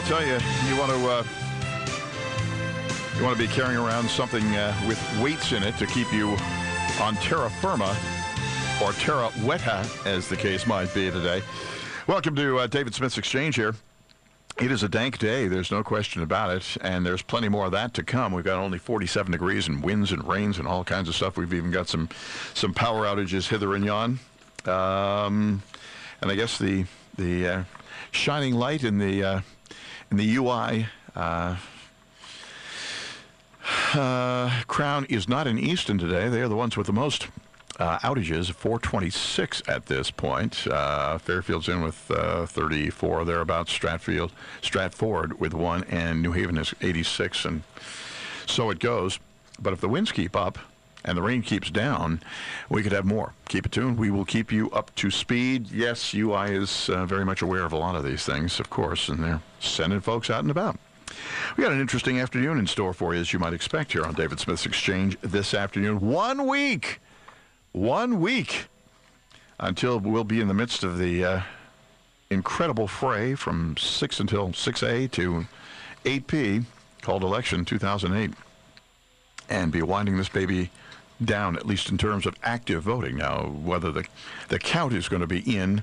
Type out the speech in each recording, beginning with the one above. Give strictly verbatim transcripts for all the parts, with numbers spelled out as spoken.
tell you, you want to uh, you want to be carrying around something uh, with weights in it to keep you on terra firma, or terra weta, as the case might be today. Welcome to uh, David Smith's Exchange here. It is a dank day, there's no question about it, and there's plenty more of that to come. We've got only forty-seven degrees and winds and rains and all kinds of stuff. We've even got some some power outages hither and yon. Um, and I guess the the uh, shining light in the uh, in the U I uh, uh, crown is not in Easton today. They are the ones with the most Uh, outages, four twenty-six at this point. Uh, Fairfield's in with uh, thirty-four thereabouts. Stratfield, Stratford with one, and New Haven is eighty-six, and so it goes. But if the winds keep up and the rain keeps down, we could have more. Keep it tuned. We will keep you up to speed. Yes, U I is uh, very much aware of a lot of these things, of course, and they're sending folks out and about. We got an interesting afternoon in store for you, as you might expect, here on David Smith's Exchange this afternoon. One week! One week until we'll be in the midst of the uh, incredible fray from six until six A to eight P, called Election two thousand eight, and be winding this baby down, at least in terms of active voting. Now, whether the, the count is going to be in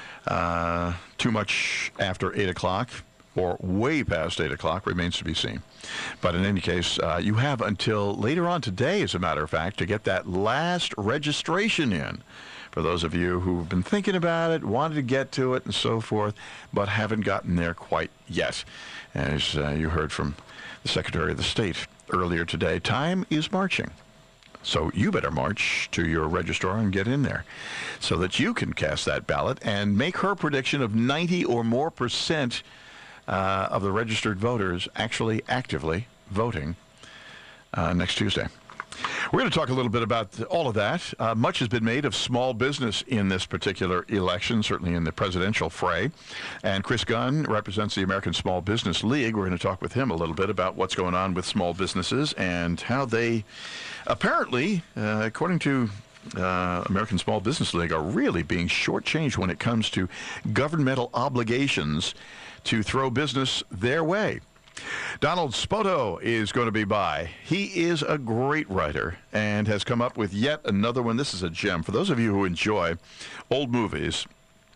uh, too much after eight o'clock or way past eight o'clock remains to be seen. But in any case, uh, you have until later on today, as a matter of fact, to get that last registration in. For those of you who've been thinking about it, wanted to get to it and so forth, but haven't gotten there quite yet. As uh, you heard from the Secretary of the State earlier today, time is marching. So you better march to your registrar and get in there so that you can cast that ballot and make her prediction of ninety or more percent Uh, of the registered voters actually actively voting uh, next Tuesday. We're going to talk a little bit about all of that. Uh, much has been made of small business in this particular election, certainly in the presidential fray. And Chris Gunn represents the American Small Business League. We're going to talk with him a little bit about what's going on with small businesses and how they apparently, uh, according to Uh, American Small Business League, are really being shortchanged when it comes to governmental obligations to throw business their way. Donald Spoto is going to be by. He is a great writer and has come up with yet another one. This is a gem. For those of you who enjoy old movies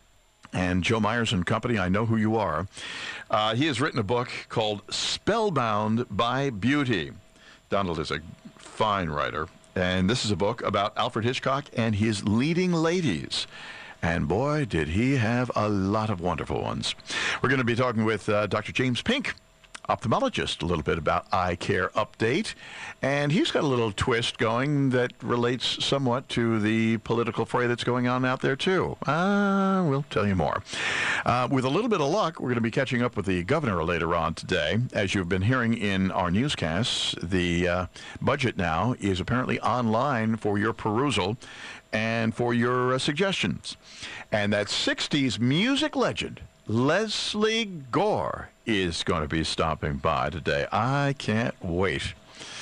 and Joe Myers and Company, I know who you are. Uh, he has written a book called Spellbound by Beauty. Donald is a fine writer. And this is a book about Alfred Hitchcock and his leading ladies. And boy, did he have a lot of wonderful ones. We're going to be talking with uh, Doctor James Pink, ophthalmologist, a little bit about Eye Care Update. And he's got a little twist going that relates somewhat to the political fray that's going on out there, too. Uh, we'll tell you more. Uh, with a little bit of luck, we're going to be catching up with the governor later on today. As you've been hearing in our newscasts, the uh, budget now is apparently online for your perusal and for your uh, suggestions. And that sixties music legend, Leslie Gore, is going to be stopping by today. I can't wait.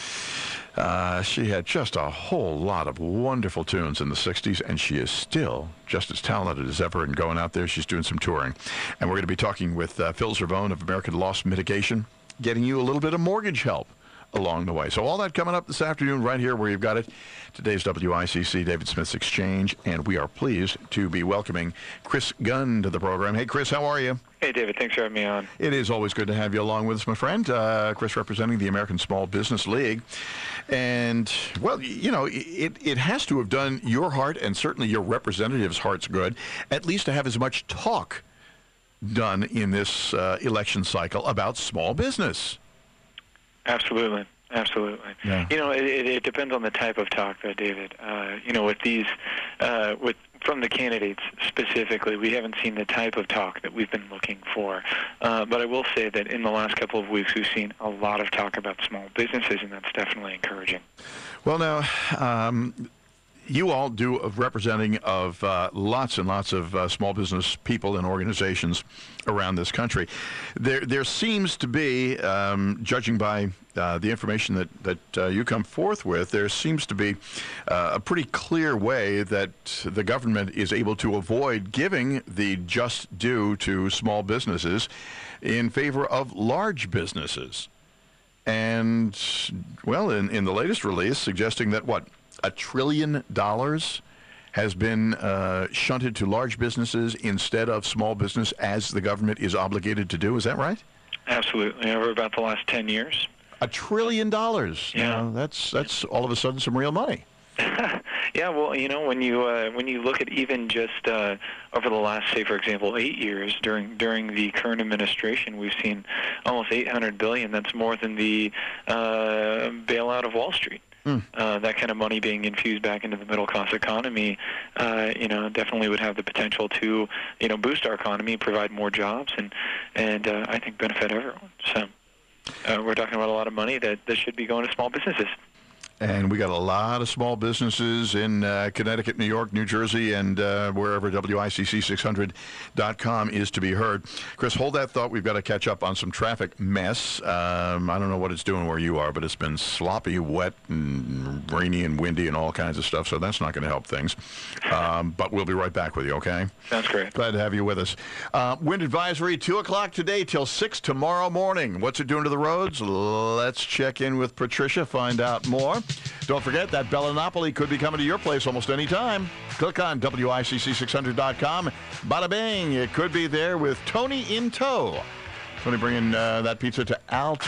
Uh, she had just a whole lot of wonderful tunes in the sixties, and she is still just as talented as ever and going out there. She's doing some touring. And we're going to be talking with uh, Phil Zervone of American Loss Mitigation, getting you a little bit of mortgage help along the way. So all that coming up this afternoon right here where you've got it. Today's W I C C, David Smith's Exchange, and we are pleased to be welcoming Chris Gunn to the program. Hey, Chris, how are you? Hey, David. Thanks for having me on. It is always good to have you along with us, my friend. Uh, Chris representing the American Small Business League. And, well, you know, it, it has to have done your heart and certainly your representatives' hearts good, at least to have as much talk done in this uh, election cycle about small business. Absolutely. Absolutely. Yeah. You know, it, it, it depends on the type of talk, though, David. Uh, you know, with these, uh, with from the candidates specifically, we haven't seen the type of talk that we've been looking for. Uh, but I will say that in the last couple of weeks, we've seen a lot of talk about small businesses, and that's definitely encouraging. Well, now, um, you all do a representing of uh, lots and lots of uh, small business people and organizations around this country. There, there seems to be, um, judging by uh, the information that that uh, you come forth with, there seems to be uh, a pretty clear way that the government is able to avoid giving the just due to small businesses in favor of large businesses. And, well, in, in the latest release, suggesting that, what, a trillion dollars has been uh, shunted to large businesses instead of small business, as the government is obligated to do. Is that right? Absolutely. Over about the last ten years. A trillion dollars. Yeah. You know, that's that's all of a sudden some real money. Yeah, well, you know, when you uh, when you look at even just uh, over the last, say, for example, eight years during during the current administration, we've seen almost eight hundred billion dollars. That's more than the uh, bailout of Wall Street. Mm. Uh, that kind of money being infused back into the middle-class economy, uh, you know, definitely would have the potential to, you know, boost our economy, provide more jobs, and and uh, I think benefit everyone. So uh, we're talking about a lot of money that, that should be going to small businesses. And we got a lot of small businesses in uh, Connecticut, New York, New Jersey, and uh, wherever W I C C six hundred dot com is to be heard. Chris, hold that thought. We've got to catch up on some traffic mess. Um, I don't know what it's doing where you are, but it's been sloppy, wet, and rainy and windy and all kinds of stuff, so that's not going to help things. Um, but we'll be right back with you, okay? Sounds great. Glad to have you with us. Uh, wind advisory, two o'clock today till six tomorrow morning. What's it doing to the roads? Let's check in with Patricia, find out more. Don't forget that Bellinopoly could be coming to your place almost any time. Click on W I C C six hundred dot com. Bada bing, it could be there with Tony in tow. Tony bringing uh, that pizza to Al.